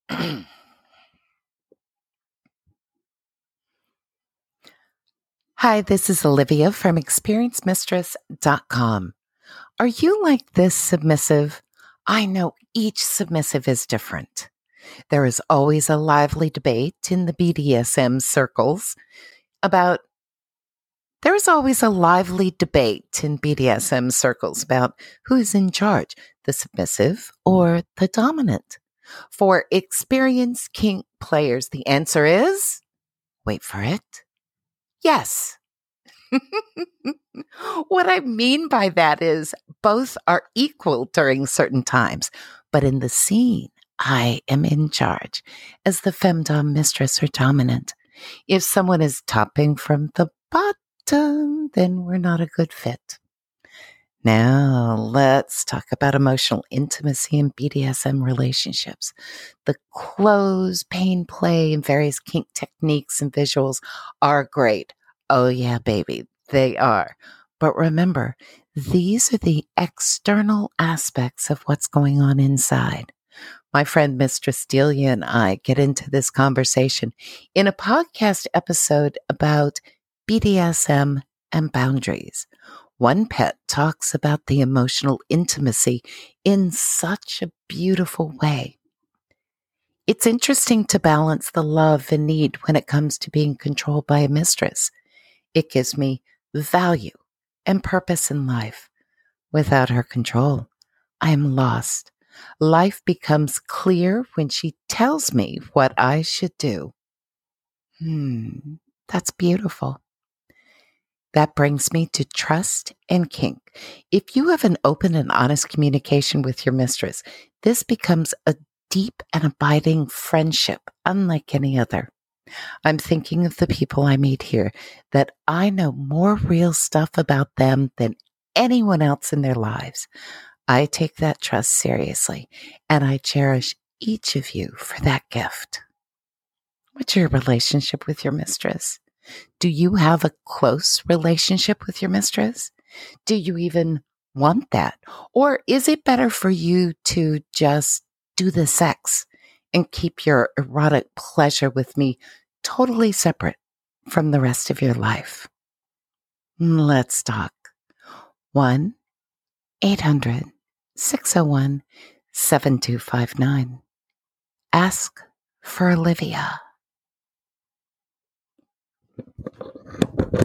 Hi, this is Olivia from ExperienceMistress.com. Are you like this submissive? I know each submissive is different. There is always a lively debate in the BDSM circles about who's in charge, the submissive or the dominant. For experienced kink players, the answer is, wait for it, yes. What I mean by that is both are equal during certain times, but in the scene, I am in charge as the femdom mistress or dominant. If someone is topping from the bottom, then we're not a good fit. Now, let's talk about emotional intimacy in BDSM relationships. The close, pain play, and various kink techniques and visuals are great. Oh, yeah, baby, they are. But remember, these are the external aspects of what's going on inside. My friend Mistress Delia and I get into this conversation in a podcast episode about BDSM and boundaries. One Pet talks about the emotional intimacy in such a beautiful way. It's interesting to balance the love and need when it comes to being controlled by a mistress. It gives me value and purpose in life. Without her control, I am lost. Life becomes clear when she tells me what I should do. That's beautiful. That brings me to trust and kink. If you have an open and honest communication with your mistress, this becomes a deep and abiding friendship unlike any other. I'm thinking of the people I meet here that I know more real stuff about them than anyone else in their lives. I take that trust seriously, and I cherish each of you for that gift. What's your relationship with your mistress? Do you have a close relationship with your mistress? Do you even want that? Or is it better for you to just do the sex and keep your erotic pleasure with me totally separate from the rest of your life? Let's talk. 1-800-601-7259. Ask for Olivia.